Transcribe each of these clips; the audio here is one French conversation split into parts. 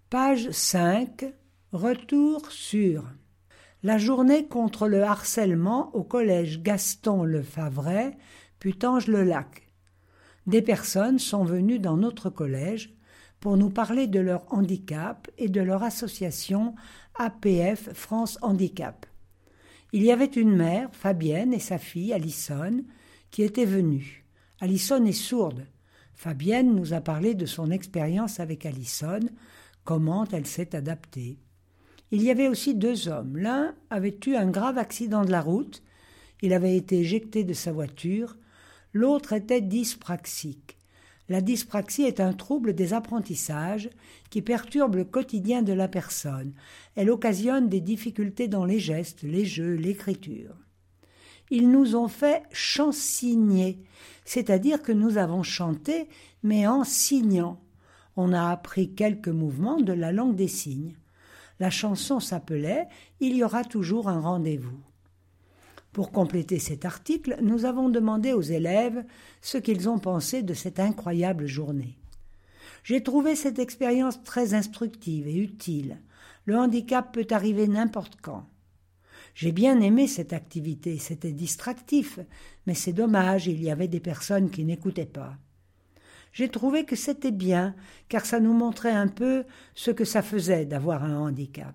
Page 5. Retour sur la journée contre le harcèlement au collège Gaston Le Favret, Putange-le-Lac. Des personnes sont venues dans notre collège pour nous parler de leur handicap et de leur association APF France Handicap. Il y avait une mère, Fabienne, et sa fille, Alison, qui étaient venues. Alison est sourde. Fabienne nous a parlé de son expérience avec Alison, comment elle s'est adaptée. Il y avait aussi 2 hommes. L'un avait eu un grave accident de la route. Il avait été éjecté de sa voiture. L'autre était dyspraxique. La dyspraxie est un trouble des apprentissages qui perturbe le quotidien de la personne. Elle occasionne des difficultés dans les gestes, les jeux, l'écriture. Ils nous ont fait chansigner, c'est-à-dire que nous avons chanté, mais en signant. On a appris quelques mouvements de la langue des signes. La chanson s'appelait « Il y aura toujours un rendez-vous ». Pour compléter cet article, nous avons demandé aux élèves ce qu'ils ont pensé de cette incroyable journée. J'ai trouvé cette expérience très instructive et utile. Le handicap peut arriver n'importe quand. J'ai bien aimé cette activité, c'était distractif, mais c'est dommage, il y avait des personnes qui n'écoutaient pas. J'ai trouvé que c'était bien, car ça nous montrait un peu ce que ça faisait d'avoir un handicap.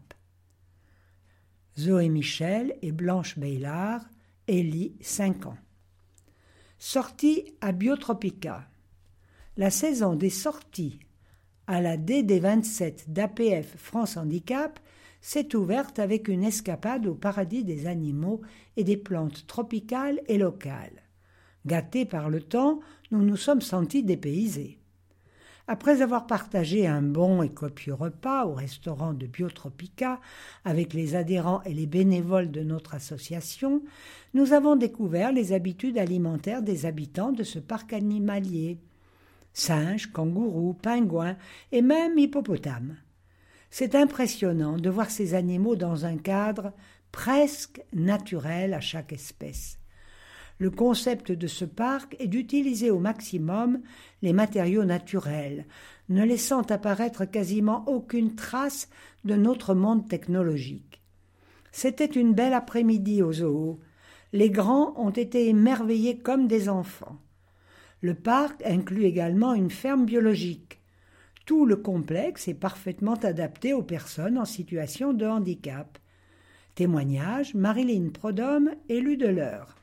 Zoé Michel et Blanche Baylard, Ellie, 5 ans. Sortie à Biotropica. La saison des sorties à la DD27 d'APF France Handicap s'est ouverte avec une escapade au paradis des animaux et des plantes tropicales et locales. Gâtés par le temps, nous nous sommes sentis dépaysés. Après avoir partagé un bon et copieux repas au restaurant de Biotropica avec les adhérents et les bénévoles de notre association, nous avons découvert les habitudes alimentaires des habitants de ce parc animalier. Singes, kangourous, pingouins et même hippopotames. C'est impressionnant de voir ces animaux dans un cadre presque naturel à chaque espèce. Le concept de ce parc est d'utiliser au maximum les matériaux naturels, ne laissant apparaître quasiment aucune trace de notre monde technologique. C'était une belle après-midi au zoo. Les grands ont été émerveillés comme des enfants. Le parc inclut également une ferme biologique. Tout le complexe est parfaitement adapté aux personnes en situation de handicap. Témoignage, Marilyn Prodhomme, élue de l'Eure.